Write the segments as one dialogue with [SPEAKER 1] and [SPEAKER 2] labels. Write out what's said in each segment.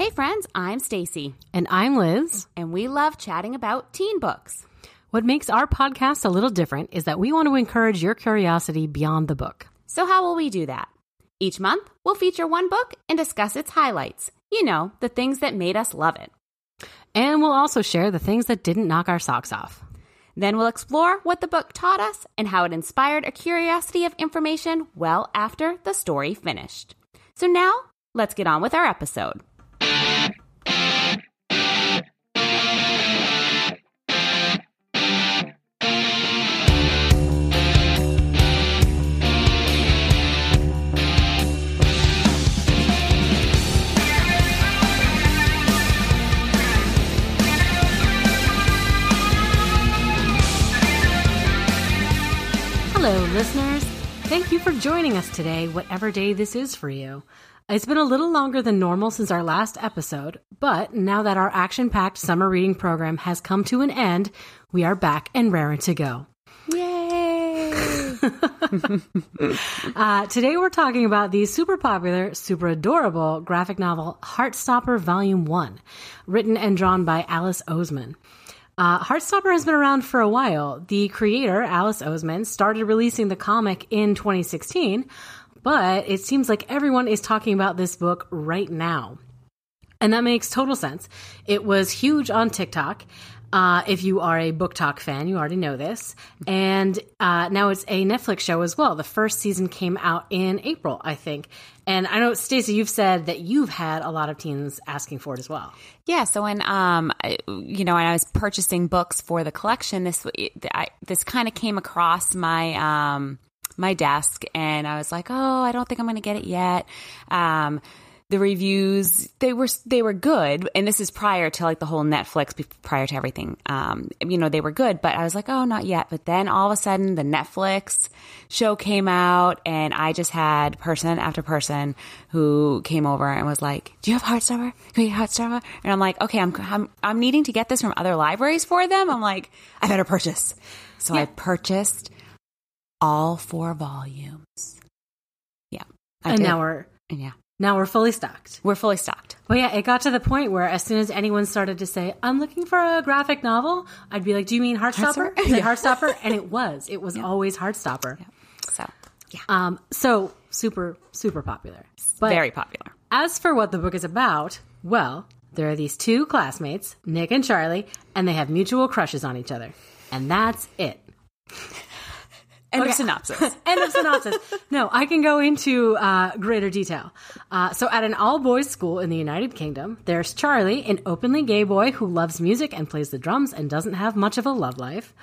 [SPEAKER 1] Hey friends, I'm Stacy.
[SPEAKER 2] And I'm Liz.
[SPEAKER 1] And we love chatting about teen books.
[SPEAKER 2] What makes our podcast a little different is that we want to encourage your curiosity beyond the book.
[SPEAKER 1] So how will we do that? Each month, we'll feature one book and discuss its highlights. You know, the things that made us love it.
[SPEAKER 2] And we'll also share the things that didn't knock our socks off.
[SPEAKER 1] Then we'll explore what the book taught us and how it inspired a curiosity of information well after the story finished. So now, let's get on with our episode.
[SPEAKER 2] Hello, listeners. Thank you for joining us today, whatever day this is for you. It's been a little longer than normal since our last episode, but now that our action-packed summer reading program has come to an end, we are back and raring to go.
[SPEAKER 1] Yay!
[SPEAKER 2] Today we're talking about the super popular, super adorable graphic novel Heartstopper Volume 1, written and drawn by Alice Oseman. Heartstopper has been around for a while. The creator, Alice Oseman, started releasing the comic in 2016, but it seems like everyone is talking about this book right now. And that makes total sense. It was huge on TikTok. If you are a Book Talk fan, you already know this. And now it's a Netflix show as well. The first season came out in April, I think. And I know, Stacey, you've said that you've had a lot of teens asking for it as well.
[SPEAKER 1] Yeah, so when when I was purchasing books for the collection, this kind of came across my my desk, and I was like, oh, I don't think I'm going to get it yet. The reviews, they were good. And this is prior to like the whole Netflix, prior to everything. They were good, but I was like, oh, not yet. But then all of a sudden the Netflix show came out, and I just had person after person who came over and was like, do you have Heartstopper? Can you get Heartstopper? And I'm like, okay, I'm needing to get this from other libraries for them. I'm like, I better purchase. So yeah. I purchased all 4 volumes. Yeah.
[SPEAKER 2] Now we're fully stocked.
[SPEAKER 1] We're fully stocked.
[SPEAKER 2] But yeah, it got to the point where as soon as anyone started to say, I'm looking for a graphic novel, I'd be like, do you mean Heartstopper? Yeah. Heartstopper? And it was yeah. Always Heartstopper.
[SPEAKER 1] Yeah. So, yeah.
[SPEAKER 2] So super, super popular.
[SPEAKER 1] But very popular.
[SPEAKER 2] As for what the book is about, well, there are these 2 classmates, Nick and Charlie, and they have mutual crushes on each other. And that's it.
[SPEAKER 1] End of synopsis.
[SPEAKER 2] End of synopsis. No, I can go into greater detail. So at an all-boys school in the United Kingdom, there's Charlie, an openly gay boy who loves music and plays the drums and doesn't have much of a love life.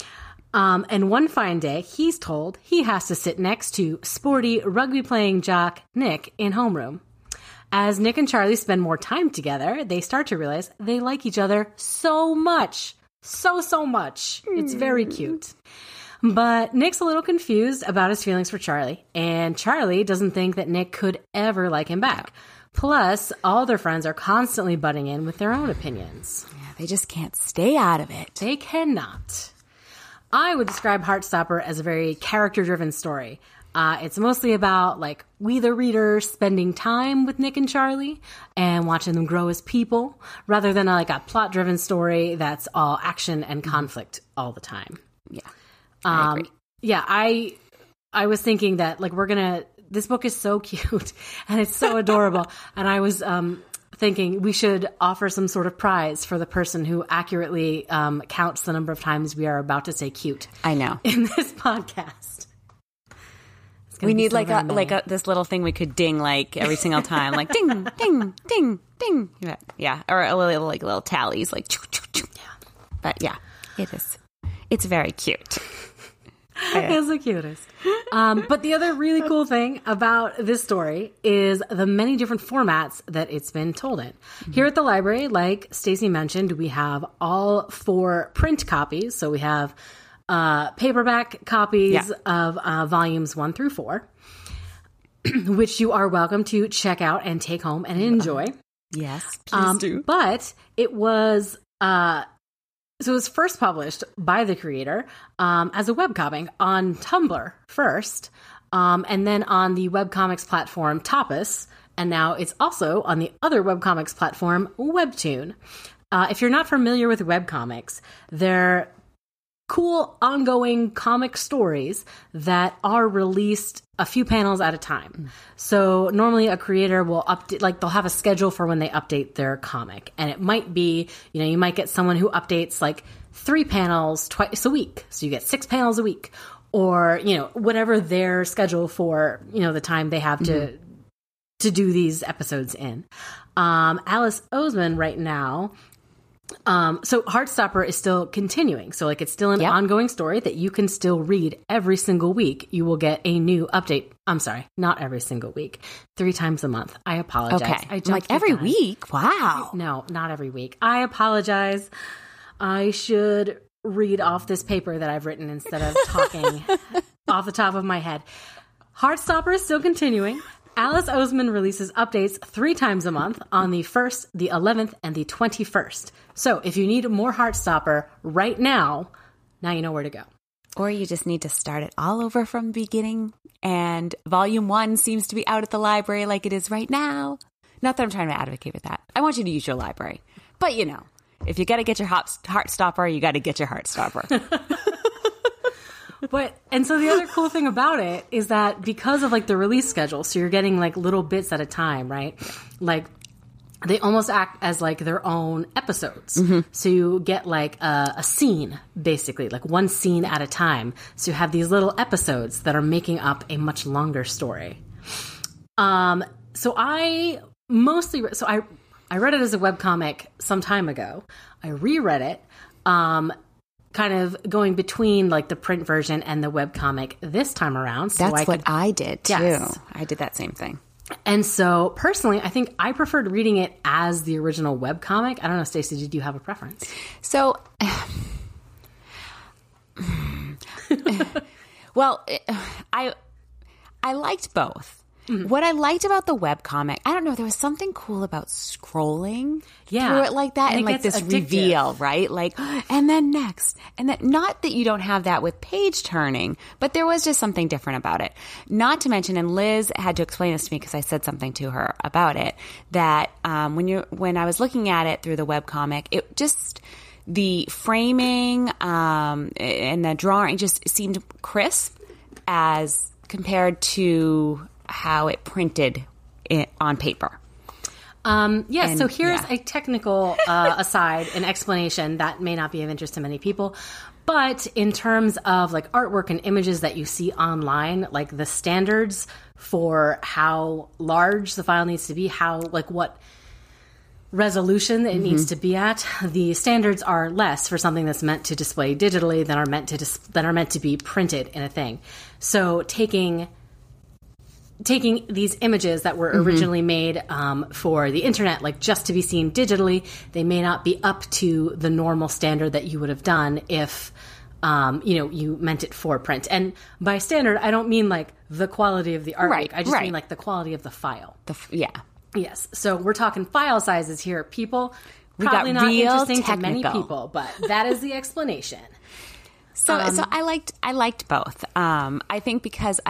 [SPEAKER 2] And one fine day, he's told he has to sit next to sporty, rugby-playing jock Nick in homeroom. As Nick and Charlie spend more time together, they start to realize they like each other so much. So much. It's very cute. But Nick's a little confused about his feelings for Charlie, and Charlie doesn't think that Nick could ever like him back. Plus, all their friends are constantly butting in with their own opinions.
[SPEAKER 1] Yeah, they just can't stay out of it.
[SPEAKER 2] They cannot. I would describe Heartstopper as a very character-driven story. It's mostly about, like, we the reader spending time with Nick and Charlie and watching them grow as people, rather than like a plot-driven story that's all action and conflict all the time.
[SPEAKER 1] Yeah. I agree.
[SPEAKER 2] Yeah, I was thinking that like this book is so cute and it's so adorable, and I was thinking we should offer some sort of prize for the person who accurately counts the number of times we are about to say cute.
[SPEAKER 1] I know.
[SPEAKER 2] In this podcast.
[SPEAKER 1] We need this little thing we could ding like every single time, like ding, ding, ding, ding. Yeah, or a little tallies, like choo, choo, choo. Yeah. But yeah, it is. It's very cute.
[SPEAKER 2] It's the cutest. But the other really cool thing about this story is the many different formats that it's been told in. Mm-hmm. Here at the library, like Stacey mentioned, we have all 4 print copies. So we have paperback copies of volumes 1 through 4, which you are welcome to check out and take home and enjoy.
[SPEAKER 1] Yes, please do.
[SPEAKER 2] But it was... So it was first published by the creator as a webcomic on Tumblr first, and then on the webcomics platform Tapas, And now it's also on the other webcomics platform, Webtoon. If you're not familiar with webcomics, they're cool ongoing comic stories that are released a few panels at a time. So normally a creator will update, like they'll have a schedule for when they update their comic. And it might be, you might get someone who updates like 3 panels twice a week. So you get 6 panels a week, or, whatever their schedule for, the time they have to do these episodes in. Alice Oseman right now, so Heartstopper is still continuing. So like it's still an ongoing story that you can still read every single week. You will get a new update. I'm sorry, not every single week. 3 times a month. I apologize.
[SPEAKER 1] Okay.
[SPEAKER 2] I
[SPEAKER 1] I'm like every week? Wow.
[SPEAKER 2] No, not every week. I apologize. I should read off this paper that I've written instead of talking off the top of my head. Heartstopper is still continuing. Alice Oseman releases updates 3 times a month on the 1st, the 11th, and the 21st. So if you need more Heartstopper right now you know where to go.
[SPEAKER 1] Or you just need to start it all over from the beginning, and volume 1 seems to be out at the library like it is right now. Not that I'm trying to advocate for that. I want you to use your library. But if you got to get your Heartstopper, you got to get your Heartstopper.
[SPEAKER 2] And so the other cool thing about it is that because of like the release schedule, so you're getting like little bits at a time, right? Like they almost act as like their own episodes. So you get like a scene, basically, like one scene at a time. So you have these little episodes that are making up a much longer story. So I read it as a webcomic some time ago. I reread it. Kind of going between like the print version and the webcomic this time around. So
[SPEAKER 1] That's what I did too.
[SPEAKER 2] Yes.
[SPEAKER 1] I did that same thing.
[SPEAKER 2] And so personally, I think I preferred reading it as the original webcomic. I don't know, Stacey, did you have a preference?
[SPEAKER 1] So, well, I liked both. What I liked about the webcomic, I don't know, there was something cool about scrolling through it like that, and like this addictive reveal, right? Like, and then next. And that, not that you don't have that with page turning, but there was just something different about it. Not to mention, and Liz had to explain this to me because I said something to her about it, that when I was looking at it through the webcomic, it just, the framing and the drawing just seemed crisp as compared to how it printed on paper.
[SPEAKER 2] So here's a technical aside, an explanation that may not be of interest to many people. But in terms of like artwork and images that you see online, like the standards for how large the file needs to be, what resolution it needs to be at, the standards are less for something that's meant to display digitally than are meant to be printed in a thing. So taking these images that were originally made for the internet, like just to be seen digitally, they may not be up to the normal standard that you would have done if, you meant it for print. And by standard, I don't mean like the quality of the artwork.
[SPEAKER 1] Right,
[SPEAKER 2] I just mean like the quality of the file. Yes. So we're talking file sizes here, people. Probably not interesting to many people, but that is the explanation.
[SPEAKER 1] So I liked both. I think because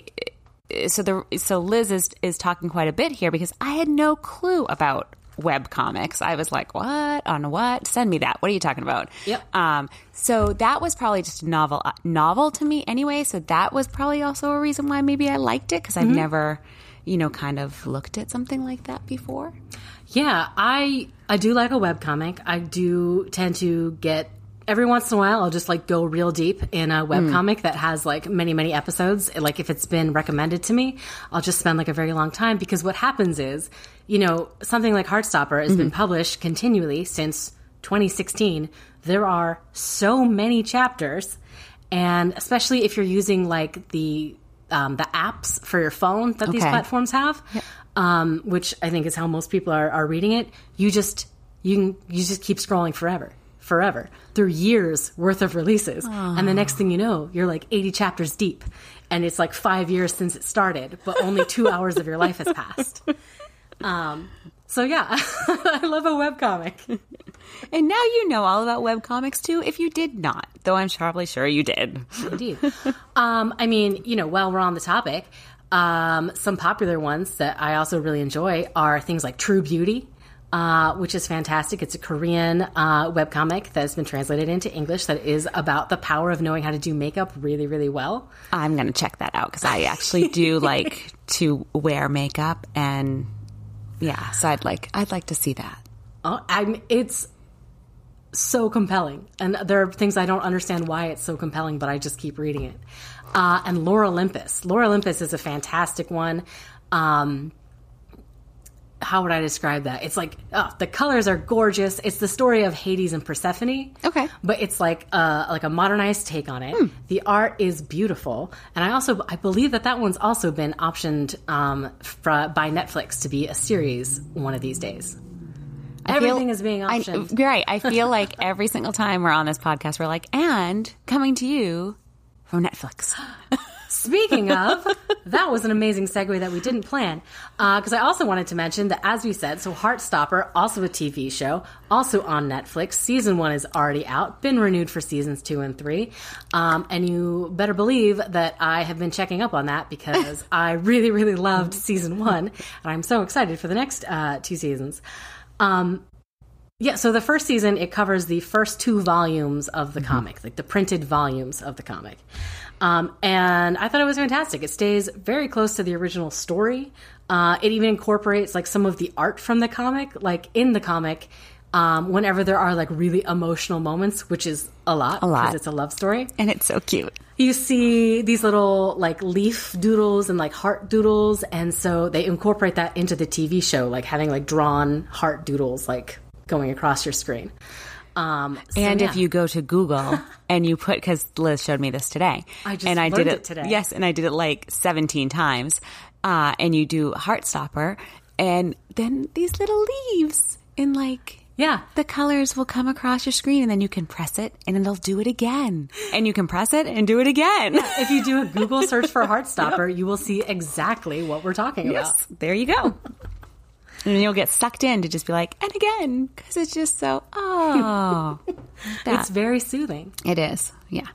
[SPEAKER 1] So Liz is talking quite a bit here because I had no clue about web comics. I was like, what? On what? Send me that. What are you talking about?
[SPEAKER 2] Yep.
[SPEAKER 1] So that was probably just novel to me anyway. So that was probably also a reason why maybe I liked it, because I've never, kind of looked at something like that before.
[SPEAKER 2] Yeah, I do like a webcomic. I do tend to get, every once in a while, I'll just like go real deep in a webcomic that has like many, many episodes. Like if it's been recommended to me, I'll just spend like a very long time, because what happens is, something like Heartstopper has been published continually since 2016. There are so many chapters, and especially if you're using like the apps for your phone that these platforms have, which I think is how most people are reading it. You just keep scrolling forever through years worth of releases. And the next thing you know, you're like 80 chapters deep, and it's like 5 years since it started, but only 2 hours of your life has passed. So yeah, I love a webcomic.
[SPEAKER 1] And now you know all about webcomics too, if you did not, though I'm probably sure you did.
[SPEAKER 2] Indeed. While we're on the topic, Some popular ones that I also really enjoy are things like True Beauty, which is fantastic. It's a Korean webcomic that has been translated into English that is about the power of knowing how to do makeup really, really well.
[SPEAKER 1] I'm going to check that out because I actually do like to wear makeup, and yeah, so I'd like to see that.
[SPEAKER 2] It's so compelling, and there are things I don't understand why it's so compelling, but I just keep reading it. And Lore Olympus. Lore Olympus is a fantastic one. How would I describe that? It's like, the colors are gorgeous. It's the story of Hades and Persephone.
[SPEAKER 1] Okay.
[SPEAKER 2] But it's like a modernized take on it. The art is beautiful. And I believe that one's also been optioned by Netflix to be a series one of these days. Everything is being optioned.
[SPEAKER 1] You're right. I feel like every single time we're on this podcast, we're like, and coming to you from Netflix.
[SPEAKER 2] Speaking of, that was an amazing segue that we didn't plan. Because I also wanted to mention that, as we said, so Heartstopper, also a TV show, also on Netflix. Season 1 is already out, been renewed for seasons 2 and 3. And you better believe that I have been checking up on that because I really, really loved season 1. And I'm so excited for the next 2 seasons. So the first season, it covers the first 2 volumes of the comic, like the printed volumes of the comic. And I thought it was fantastic. It stays very close to the original story. It even incorporates like some of the art from the comic, like in the comic, whenever there are like really emotional moments, which is a lot because it's a love story.
[SPEAKER 1] And it's so cute.
[SPEAKER 2] You see these little like leaf doodles and like heart doodles. And so they incorporate that into the TV show, like having like drawn heart doodles, like going across your screen.
[SPEAKER 1] If you go to Google and you put, because Liz showed me this today, I did it today. Yes, and I did it like 17 times. And you do Heartstopper, and then these little leaves in like the colors will come across your screen, and then you can press it, and it'll do it again, and you can press it and do it again.
[SPEAKER 2] Yeah, if you do a Google search for Heartstopper, you will see exactly what we're talking about.
[SPEAKER 1] Yes, there you go. And you'll get sucked in to just be like, and again, because it's just so,
[SPEAKER 2] It's very soothing.
[SPEAKER 1] It is, yeah.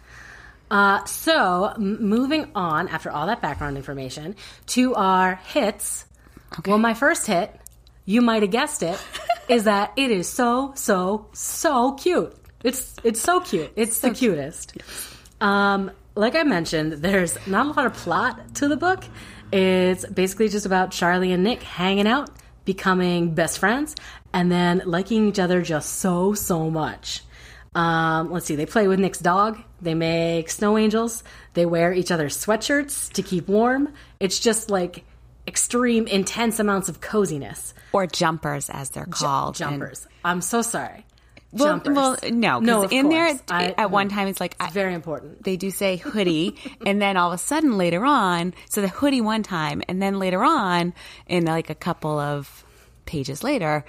[SPEAKER 2] So, moving on, after all that background information, to our hits. Okay. Well, my first hit, you might have guessed it, is that it is so, so, so cute. It's so cute. It's so the cutest. Like I mentioned, there's not a lot of plot to the book. It's basically just about Charlie and Nick hanging out, becoming best friends, and then liking each other just so, so much. Let's see, they play with Nick's dog. They make snow angels. They wear each other's sweatshirts to keep warm. It's just like extreme, intense amounts of coziness.
[SPEAKER 1] Or jumpers, as they're called.
[SPEAKER 2] Jumpers. I'm so sorry.
[SPEAKER 1] Well, no, because in there, at one time, it's like...
[SPEAKER 2] It's very important.
[SPEAKER 1] They do say hoodie, and then all of a sudden later on, so the hoodie one time, and then later on, in like a couple of pages later,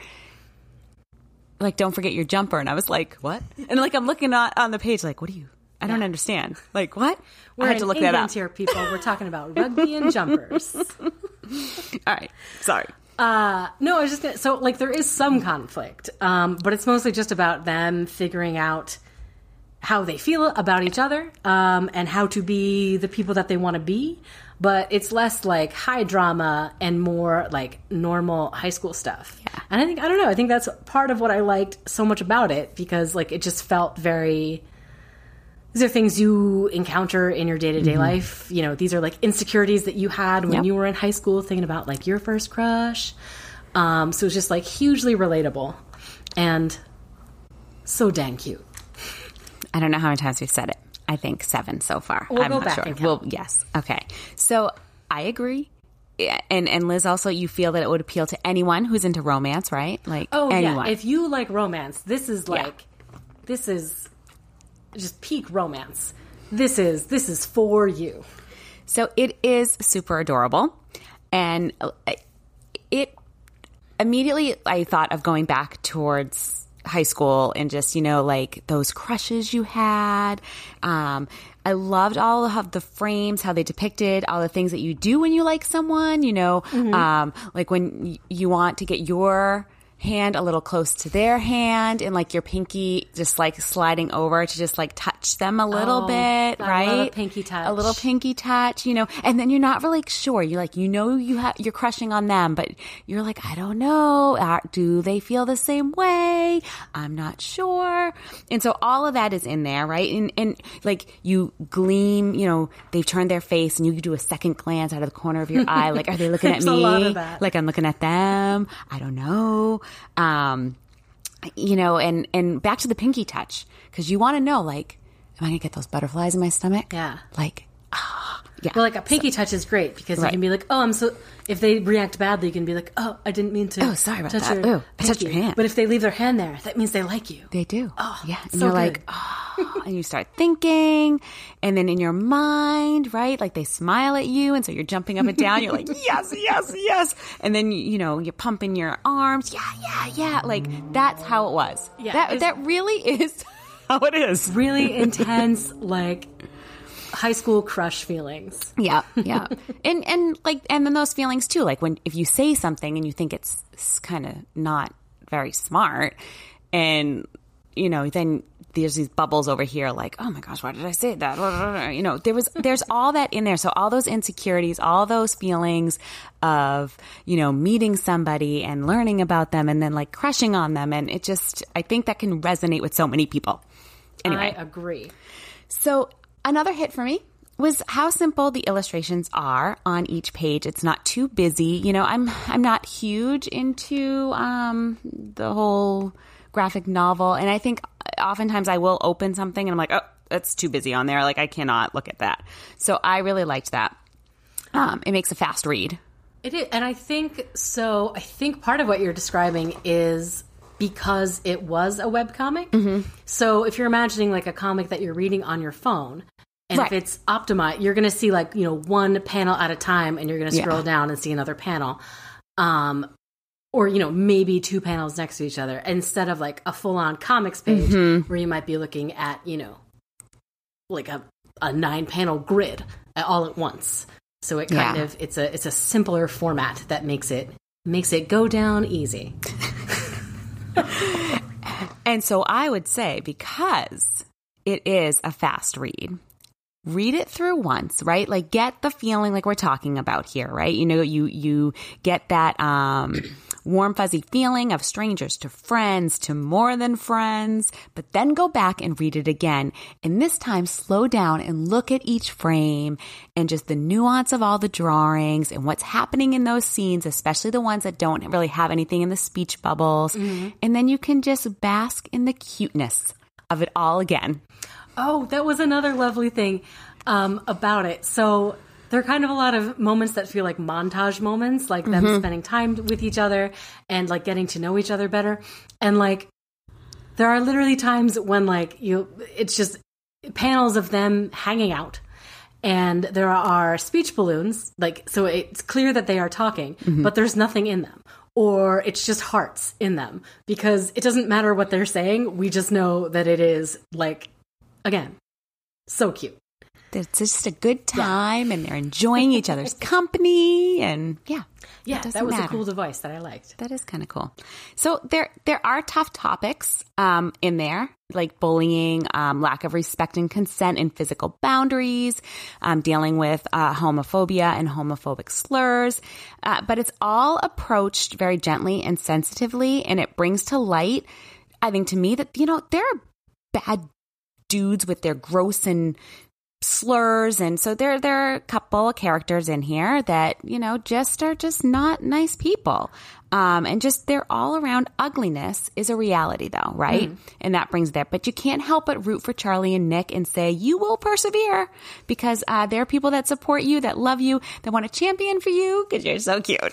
[SPEAKER 1] like, don't forget your jumper. And I was like, what? And like, I'm looking on the page like, what do you... I don't understand. Like, what?
[SPEAKER 2] I had to look that up. Here, people. We're talking about rugby and jumpers.
[SPEAKER 1] All right. Sorry.
[SPEAKER 2] No, I was just gonna, so like there is some conflict, but it's mostly just about them figuring out how they feel about each other, and how to be the people that they want to be. But it's less like high drama and more like normal high school stuff.
[SPEAKER 1] Yeah.
[SPEAKER 2] And I think that's part of what I liked so much about it, because like it just felt very... These are things you encounter in your day-to-day life. You know, these are like insecurities that you had when you were in high school, thinking about like your first crush. So it's just like hugely relatable and so dang cute.
[SPEAKER 1] I don't know how many times we've said it. I think 7 so far.
[SPEAKER 2] We'll
[SPEAKER 1] I'm
[SPEAKER 2] go
[SPEAKER 1] not
[SPEAKER 2] back
[SPEAKER 1] sure.
[SPEAKER 2] and count.
[SPEAKER 1] Yes. Okay. So I agree. And Liz, also, you feel that it would appeal to anyone who's into romance, right? Like, anyone.
[SPEAKER 2] Yeah. If you like romance, this is like, this is just peak romance. This is for you.
[SPEAKER 1] So it is super adorable. And it immediately, I thought of going back towards high school and just, you know, like those crushes you had. I loved all of the frames, how they depicted all the things that you do when you like someone, you know, like when you want to get your hand a little close to their hand and like your pinky just like sliding over to just like touch them a little bit, right?
[SPEAKER 2] A little pinky touch.
[SPEAKER 1] A little pinky touch, and then you're not really sure. You're like, you're crushing on them, but you're like, I don't know. Do they feel the same way? I'm not sure. And so all of that is in there, right? And like you gleam, they've turned their face and you do a second glance out of the corner of your eye. Like, are they looking at me?
[SPEAKER 2] A lot of that.
[SPEAKER 1] Like I'm looking at them. I don't know. And back to the pinky touch, because you want to know, like, am I going to get those butterflies in my stomach?
[SPEAKER 2] Yeah.
[SPEAKER 1] Like, yeah.
[SPEAKER 2] Well, like a pinky touch is great because you can be like, if they react badly, you can be like, I didn't mean to.
[SPEAKER 1] Oh, sorry about
[SPEAKER 2] touch
[SPEAKER 1] that.
[SPEAKER 2] Your
[SPEAKER 1] Oh, I touched your hand.
[SPEAKER 2] But if they leave their hand there, that means they like you.
[SPEAKER 1] They do.
[SPEAKER 2] Oh,
[SPEAKER 1] yeah. And
[SPEAKER 2] so
[SPEAKER 1] you're
[SPEAKER 2] good.
[SPEAKER 1] like, and you start thinking, and then in your mind, right? Like they smile at you, and so you're jumping up and down. You're like, yes, yes, yes. And then, you're pumping your arms. Yeah, yeah, yeah. Like that's how it was.
[SPEAKER 2] Yeah.
[SPEAKER 1] That really is how it is.
[SPEAKER 2] Really intense, like high school crush feelings.
[SPEAKER 1] Yeah, yeah. and then those feelings too, like if you say something and you think it's kind of not very smart, and then there's these bubbles over here like, oh my gosh, why did I say that? There's all that in there. So all those insecurities, all those feelings of, meeting somebody and learning about them and then like crushing on them. And I think that can resonate with so many people. Anyway.
[SPEAKER 2] I agree.
[SPEAKER 1] So another hit for me was how simple the illustrations are on each page. It's not too busy. I'm not huge into the whole graphic novel, and I think oftentimes I will open something and I'm like, oh, that's too busy on there. Like I cannot look at that. So I really liked that. It makes a fast read.
[SPEAKER 2] It is, and I think so. I think part of what you're describing is because it was a webcomic. Mm-hmm. So if you're imagining like a comic that you're reading on your phone, and if it's optimized, you're going to see like, one panel at a time, and you're going to scroll down and see another panel. Or, maybe two panels next to each other instead of like a full on comics page where you might be looking at, like a 9-panel grid all at once. So it kind of, it's a simpler format that makes it go down easy.
[SPEAKER 1] And so I would say, because it is a fast read, read it through once, right? Like get the feeling like we're talking about here, right? You get that warm, fuzzy feeling of strangers to friends to more than friends, but then go back and read it again. And this time slow down and look at each frame and just the nuance of all the drawings and what's happening in those scenes, especially the ones that don't really have anything in the speech bubbles. Mm-hmm. And then you can just bask in the cuteness of it all again.
[SPEAKER 2] Oh, that was another lovely thing about it. So there are kind of a lot of moments that feel like montage moments, like them spending time with each other and like getting to know each other better. And like there are literally times when like it's just panels of them hanging out. And there are speech balloons, like, so it's clear that they are talking, but there's nothing in them. Or it's just hearts in them, because it doesn't matter what they're saying. We just know that it is like, again, so cute.
[SPEAKER 1] It's just a good time, and they're enjoying each other's company, and
[SPEAKER 2] that was a cool device that I liked.
[SPEAKER 1] That is kind of cool. So there are tough topics in there, like bullying, lack of respect and consent, and physical boundaries, dealing with homophobia and homophobic slurs, but it's all approached very gently and sensitively, and it brings to light, I think, to me, that there are bad dudes with their gross and slurs, and so there are a couple of characters in here that are just not nice people, and just their all around ugliness is a reality, though, right? And that brings there, but you can't help but root for Charlie and Nick and say you will persevere, because there are people that support you, that love you, that want to champion for you because you're so cute.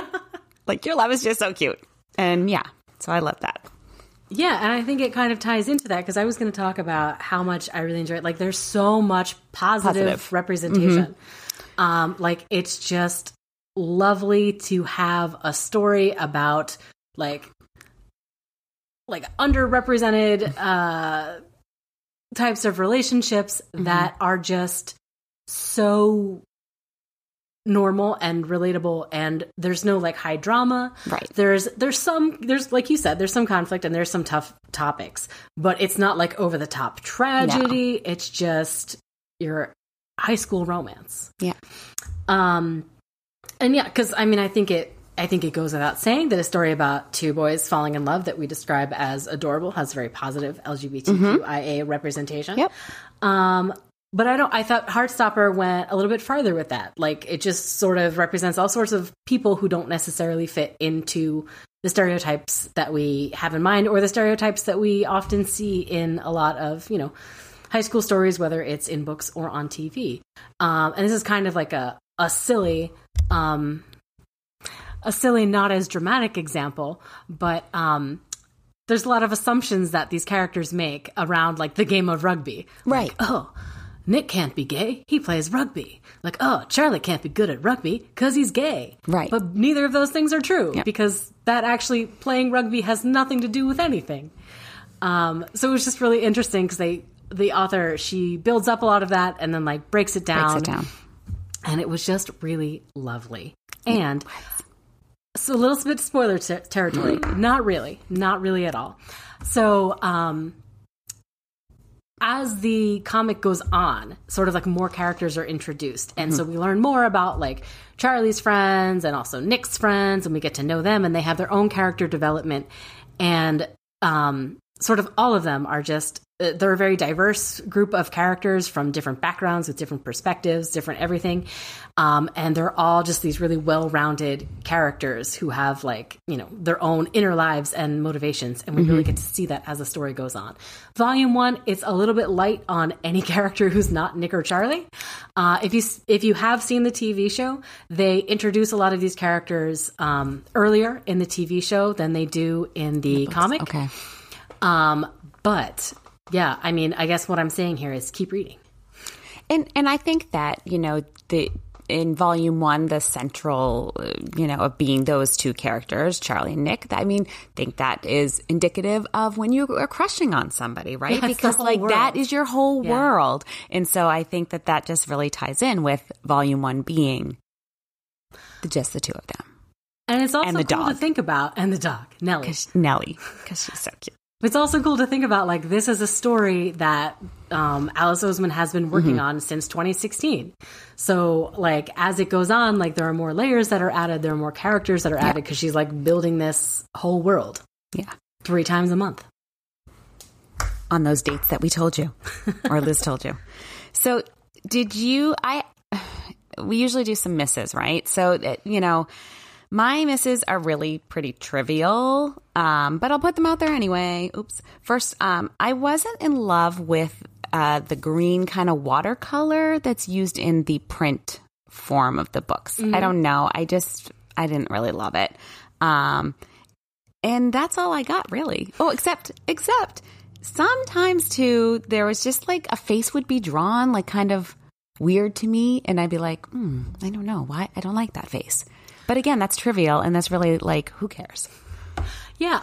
[SPEAKER 1] Like your love is just so cute, and so I love that.
[SPEAKER 2] Yeah, and I think it kind of ties into that, because I was going to talk about how much I really enjoy it. Like, there's so much positive representation. Like, it's just lovely to have a story about, like underrepresented types of relationships that are just so normal and relatable, and there's no like high drama.
[SPEAKER 1] Right.
[SPEAKER 2] There's like you said, there's some conflict and there's some tough topics, but it's not like over the top tragedy. No. It's just your high school romance.
[SPEAKER 1] Yeah.
[SPEAKER 2] And yeah, because I mean, I think it goes without saying that a story about two boys falling in love that we describe as adorable has very positive LGBTQIA representation.
[SPEAKER 1] Yep.
[SPEAKER 2] But I thought Heartstopper went a little bit farther with that. Like, it just sort of represents all sorts of people who don't necessarily fit into the stereotypes that we have in mind, or the stereotypes that we often see in a lot of, high school stories, whether it's in books or on TV. And this is kind of like a silly, not as dramatic example, but there's a lot of assumptions that these characters make around like the game of rugby.
[SPEAKER 1] Right.
[SPEAKER 2] Like, oh, Nick can't be gay. He plays rugby. Like, oh, Charlie can't be good at rugby because he's gay.
[SPEAKER 1] Right.
[SPEAKER 2] But neither of those things are true because that actually playing rugby has nothing to do with anything. So it was just really interesting because the author, she builds up a lot of that and then like breaks it down. And it was just really lovely. And so a little bit spoiler territory. Not really at all. So, as the comic goes on, sort of like more characters are introduced. And so we learn more about like Charlie's friends and also Nick's friends, and we get to know them, and they have their own character development. And sort of all of them are just, they're a very diverse group of characters from different backgrounds with different perspectives, different everything. And they're all just these really well-rounded characters who have like, their own inner lives and motivations. And we really get to see that as the story goes on. Volume 1, it's a little bit light on any character who's not Nick or Charlie. If you have seen the TV show, they introduce a lot of these characters earlier in the TV show than they do in the comic.
[SPEAKER 1] Okay.
[SPEAKER 2] But yeah, I mean, I guess what I'm saying here is keep reading.
[SPEAKER 1] And I think that, in volume 1, the central, of being those two characters, Charlie and Nick, I think that is indicative of when you are crushing on somebody, right?
[SPEAKER 2] Yeah,
[SPEAKER 1] because like world. That is your whole world. And so I think that just really ties in with volume 1 being just the two of them.
[SPEAKER 2] And it's also cool to think about, and the dog, Nellie.
[SPEAKER 1] Because she's so cute.
[SPEAKER 2] It's also cool to think about, like, this is a story that Alice Oseman has been working on since 2016. So, like, as it goes on, like, there are more layers that are added, there are more characters that are added, because she's, like, building this whole world.
[SPEAKER 1] Yeah.
[SPEAKER 2] 3 times a month.
[SPEAKER 1] On those dates that we told you, or Liz told you. So, we usually do some misses, right? So, my misses are really pretty trivial, but I'll put them out there anyway. Oops. First, I wasn't in love with the green kind of watercolor that's used in the print form of the books. I don't know. I didn't really love it. And that's all I got, really. Oh, except sometimes, too, there was just like a face would be drawn, like kind of weird to me. And I'd be like, I don't know why. I don't like that face. But again, that's trivial, and that's really, like, who cares?
[SPEAKER 2] Yeah,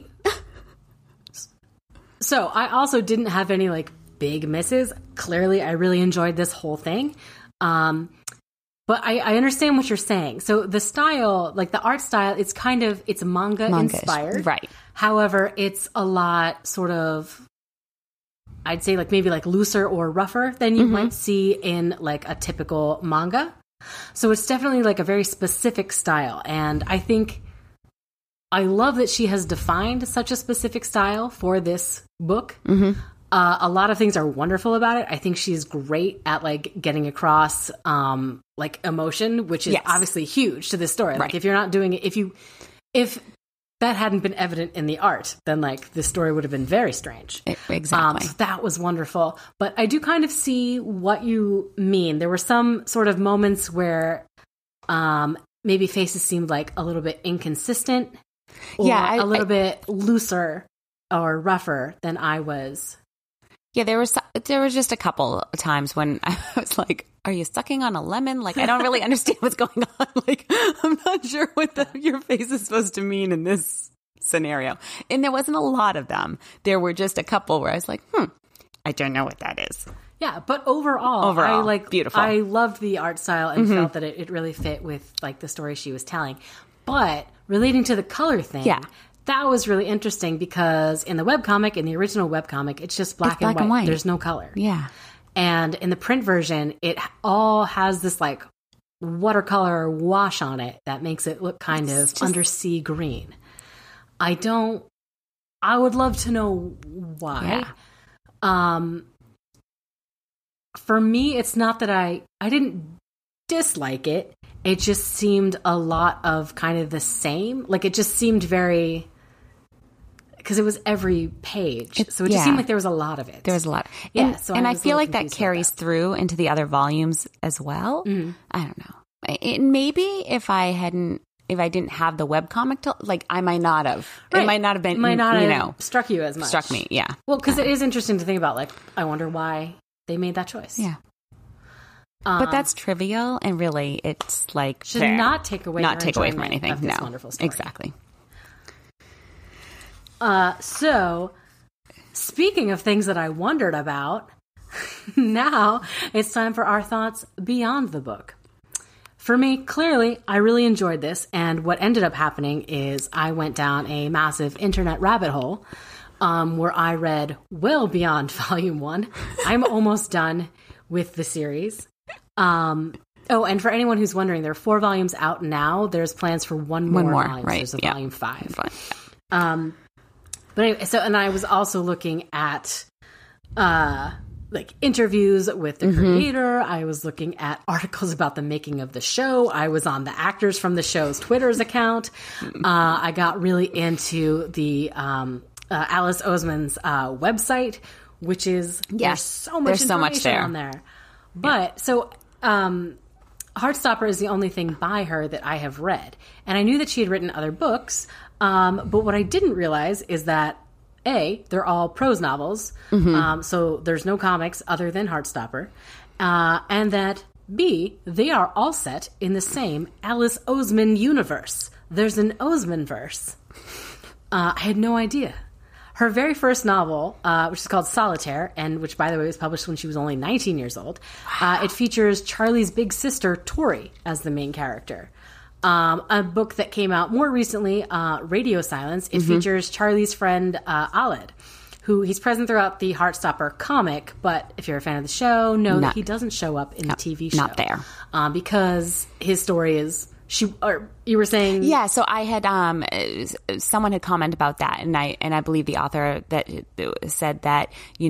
[SPEAKER 2] So I also didn't have any, like, big misses. Clearly, I really enjoyed this whole thing. But I understand what you're saying. So the style, like, the art style, it's manga-inspired.
[SPEAKER 1] Right.
[SPEAKER 2] However, it's a lot sort of, I'd say, like, maybe, like, looser or rougher than you might see in, like, a typical manga. So it's definitely like a very specific style. And I think I love that she has defined such a specific style for this book. A lot of things are wonderful about it. I think she's great at like getting across like emotion, which is obviously huge to this story.
[SPEAKER 1] Right.
[SPEAKER 2] Like if you're not doing it, if that hadn't been evident in the art, then like this story would have been very strange.
[SPEAKER 1] Exactly.
[SPEAKER 2] So that was wonderful. But I do kind of see what you mean. There were some sort of moments where maybe faces seemed like a little bit inconsistent or a little bit looser or rougher than I was.
[SPEAKER 1] Yeah, there was just a couple of times when I was like, are you sucking on a lemon? Like, I don't really understand what's going on. Like, I'm not sure what your face is supposed to mean in this scenario. And there wasn't a lot of them. There were just a couple where I was like, I don't know what that is.
[SPEAKER 2] Yeah, but overall,
[SPEAKER 1] beautiful.
[SPEAKER 2] I loved the art style and felt that it really fit with like the story she was telling. But relating to the color thing, that was really interesting because in the webcomic, in the original webcomic, it's just black and white. There's no color.
[SPEAKER 1] Yeah.
[SPEAKER 2] And in the print version, it all has this like watercolor wash on it that makes it look kind of undersea green. I would love to know why. Yeah. For me, it's not that I didn't dislike it. It just seemed a lot of kind of the same. Like, it just seemed very... Because it was every page. So it just seemed like there was a lot of it.
[SPEAKER 1] There was a lot.
[SPEAKER 2] Yeah,
[SPEAKER 1] and I feel like that carries through into the other volumes as well. Mm-hmm. I don't know. Maybe if I didn't have the webcomic, I might not have. Right. It might not have been, have
[SPEAKER 2] struck you as much.
[SPEAKER 1] Struck me, yeah.
[SPEAKER 2] Well, because it is interesting to think about, like, I wonder why they made that choice.
[SPEAKER 1] Yeah. But that's trivial, and really, it's like...
[SPEAKER 2] Should not take away from anything. Of this wonderful story.
[SPEAKER 1] Exactly.
[SPEAKER 2] So, speaking of things that I wondered about, now it's time for our thoughts beyond the book. For me, clearly, I really enjoyed this, and what ended up happening is I went down a massive internet rabbit hole where I read well beyond Volume 1. I'm almost done with the series. And for anyone who's wondering, there are 4 volumes out now. There's plans for one more volume.
[SPEAKER 1] Right.
[SPEAKER 2] There's a Volume 5. But anyway, and I was also looking at interviews with the creator. I was looking at articles about the making of the show. I was on the actors from the show's Twitter's account. I got really into the Alice Oseman's website, which is there's so much information on there. But Heartstopper is the only thing by her that I have read, and I knew that she had written other books. But what I didn't realize is that they're all prose novels, so there's no comics other than Heartstopper, and that B, they are all set in the same Alice Oseman universe. There's an Oseman-verse. I had no idea. Her very first novel, which is called Solitaire, and which, by the way, was published when she was only 19 years old, it features Charlie's big sister, Tori, as the main character. A book that came out more recently, Radio Silence, it features Charlie's friend, Aled, who he's present throughout the Heartstopper comic, but if you're a fan of the show, know that he doesn't show up in the TV show.
[SPEAKER 1] Not there.
[SPEAKER 2] Because his story is... you were saying...
[SPEAKER 1] Yeah, so I had... someone had commented about that, and I believe the author that said that,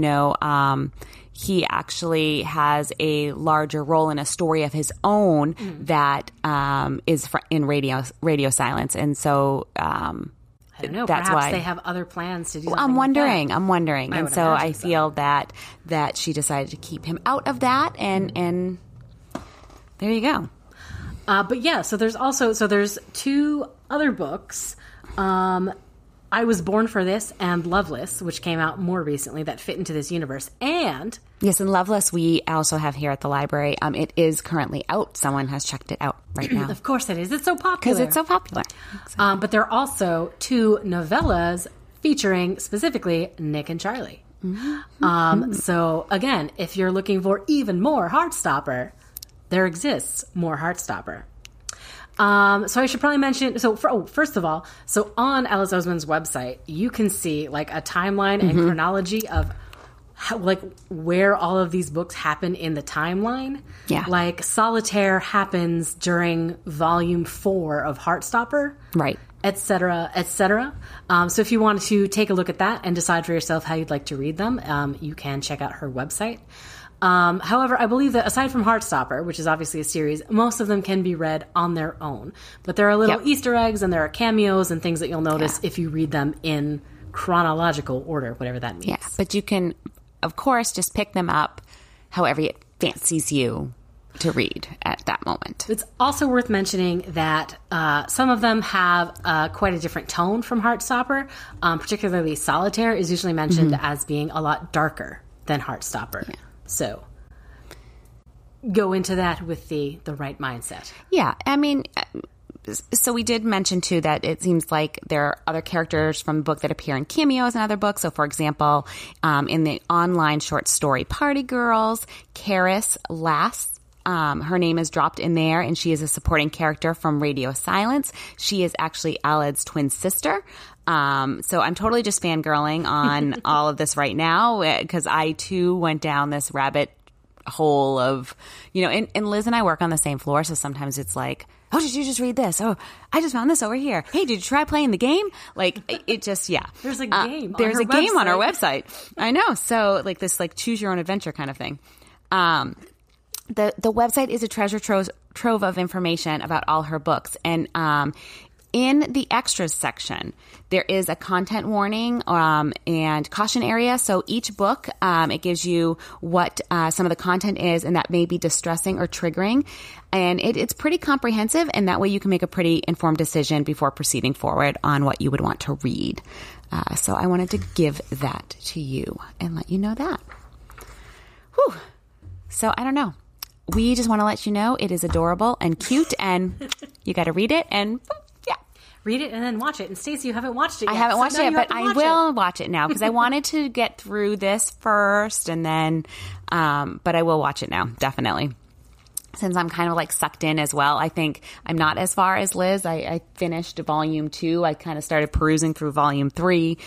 [SPEAKER 1] he actually has a larger role in a story of his own that is in Radio Silence. And so...
[SPEAKER 2] I don't know.
[SPEAKER 1] That's
[SPEAKER 2] perhaps
[SPEAKER 1] why
[SPEAKER 2] they have other plans to do something.
[SPEAKER 1] I'm wondering. And so I feel that she decided to keep him out of that. And there you go.
[SPEAKER 2] But yeah, so there's 2 other books. I Was Born for This and Loveless, which came out more recently, that fit into this universe. And
[SPEAKER 1] yes, and Loveless we also have here at the library. It is currently out. Someone has checked it out right now.
[SPEAKER 2] Of course it is. It's so popular.
[SPEAKER 1] Because it's so popular.
[SPEAKER 2] But there are also 2 novellas featuring specifically Nick and Charlie. So again, if you're looking for even more Heartstopper, there exists more Heartstopper. So I should probably mention, first of all, so on Alice Oseman's website, you can see like a timeline and chronology of how, like, where all of these books happen in the timeline.
[SPEAKER 1] Yeah.
[SPEAKER 2] Like Solitaire happens during volume 4 of Heartstopper.
[SPEAKER 1] Right.
[SPEAKER 2] Et cetera, et cetera. So if you want to take a look at that and decide for yourself how you'd like to read them, you can check out her website. However, I believe that aside from Heartstopper, which is obviously a series, most of them can be read on their own. But there are little Easter eggs and there are cameos and things that you'll notice if you read them in chronological order, whatever that means.
[SPEAKER 1] Yeah, but you can, of course, just pick them up however it fancies you to read at that moment.
[SPEAKER 2] It's also worth mentioning that some of them have quite a different tone from Heartstopper. Particularly Solitaire is usually mentioned as being a lot darker than Heartstopper. Yeah. So go into that with the right mindset.
[SPEAKER 1] Yeah. I mean, So we did mention, too, that it seems like there are other characters from the book that appear in cameos in other books. So, for example, in the online short story Party Girls, Karis Lass, her name is dropped in there, and she is a supporting character from Radio Silence. She is actually Aled's twin sister. So I'm totally just fangirling on all of this right now because I, too, went down this rabbit hole of, and Liz and I work on the same floor, so sometimes it's like, oh, did you just read this? Oh, I just found this over here. Hey, did you try playing the game? Like, it just, yeah.
[SPEAKER 2] There's a game
[SPEAKER 1] There's a game on our website. I know. So, like, this, like, choose your own adventure kind of thing. The website is a treasure trove of information about all her books. And in the extras section, there is a content warning and caution area. So each book, it gives you what some of the content is, and that may be distressing or triggering. And it's pretty comprehensive, and that way you can make a pretty informed decision before proceeding forward on what you would want to read. So I wanted to give that to you and let you know that. Whew. So I don't know. We just want to let you know it is adorable and cute, and you got to read it and...
[SPEAKER 2] Read it and then watch it. And Stacey, you haven't watched it yet.
[SPEAKER 1] I haven't watched it yet, but I will watch it now because I wanted to get through this first and then, but I will watch it now, definitely. Since I'm kind of like sucked in as well. I think I'm not as far as Liz. I finished volume 2. I kind of started perusing through volume 3.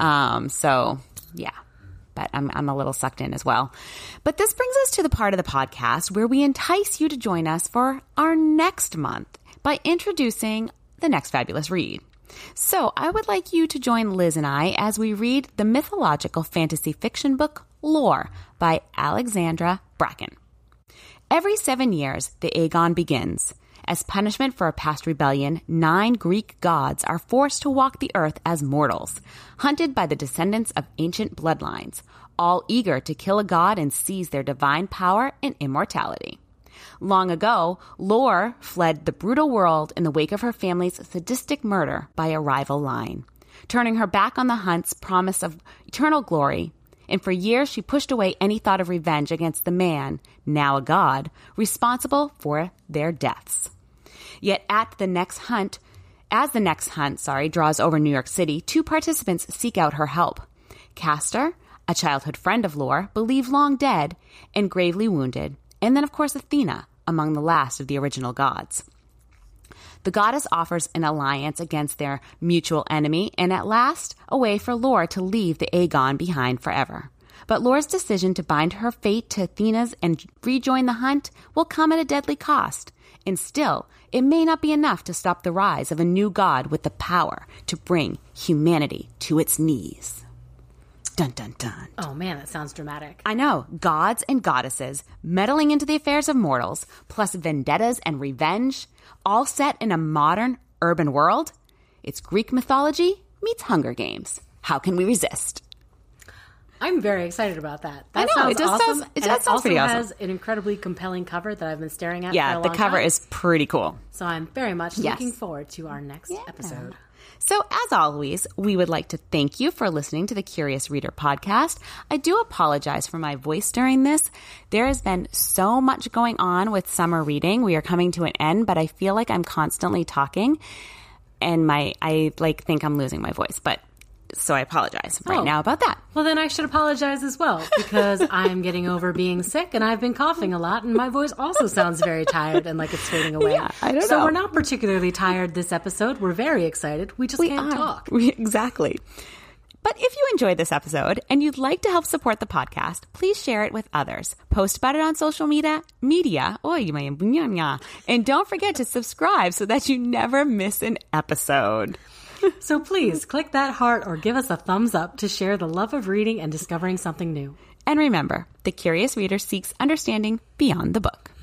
[SPEAKER 1] So yeah, but I'm a little sucked in as well. But this brings us to the part of the podcast where we entice you to join us for our next month by introducing the next fabulous read. So I would like you to join Liz and I as we read the mythological fantasy fiction book Lore by Alexandra Bracken. Every 7 years, the Aegon begins. As punishment for a past rebellion, 9 Greek gods are forced to walk the earth as mortals, hunted by the descendants of ancient bloodlines, all eager to kill a god and seize their divine power and immortality. Long ago, Lore fled the brutal world in the wake of her family's sadistic murder by a rival line, turning her back on the hunt's promise of eternal glory. And for years, she pushed away any thought of revenge against the man, now a god, responsible for their deaths. Yet as the next hunt draws over New York City, 2 participants seek out her help. Castor, a childhood friend of Lore, believed long dead and gravely wounded. And then, of course, Athena, among the last of the original gods. The goddess offers an alliance against their mutual enemy and at last a way for Lore to leave the Aegon behind forever. But Lore's decision to bind her fate to Athena's and rejoin the hunt will come at a deadly cost. And still, it may not be enough to stop the rise of a new god with the power to bring humanity to its knees. Dun, dun, dun.
[SPEAKER 2] Oh, man, that sounds dramatic.
[SPEAKER 1] I know. Gods and goddesses meddling into the affairs of mortals, plus vendettas and revenge, all set in a modern urban world. It's Greek mythology meets Hunger Games. How can we resist?
[SPEAKER 2] I'm very excited about that.
[SPEAKER 1] I know,
[SPEAKER 2] sounds
[SPEAKER 1] it just
[SPEAKER 2] awesome.
[SPEAKER 1] sounds, it just sounds pretty awesome.
[SPEAKER 2] It also has an incredibly compelling cover that I've been staring at for a
[SPEAKER 1] Yeah,
[SPEAKER 2] long
[SPEAKER 1] the cover
[SPEAKER 2] time.
[SPEAKER 1] is pretty cool.
[SPEAKER 2] So I'm very much looking forward to our next episode.
[SPEAKER 1] So, as always, we would like to thank you for listening to the Curious Reader podcast. I do apologize for my voice during this. There has been so much going on with summer reading. We are coming to an end, but I feel like I'm constantly talking, and I think I'm losing my voice. But so I apologize right now about that.
[SPEAKER 2] Well, then I should apologize as well because I'm getting over being sick and I've been coughing a lot and my voice also sounds very tired and like it's fading away.
[SPEAKER 1] Yeah, I don't know.
[SPEAKER 2] So we're not particularly tired this episode. We're very excited. We just can't talk.
[SPEAKER 1] Exactly. But if you enjoyed this episode and you'd like to help support the podcast, please share it with others. Post about it on social media. And don't forget to subscribe so that you never miss an episode.
[SPEAKER 2] So please click that heart or give us a thumbs up to share the love of reading and discovering something new.
[SPEAKER 1] And remember, the Curious Reader seeks understanding beyond the book.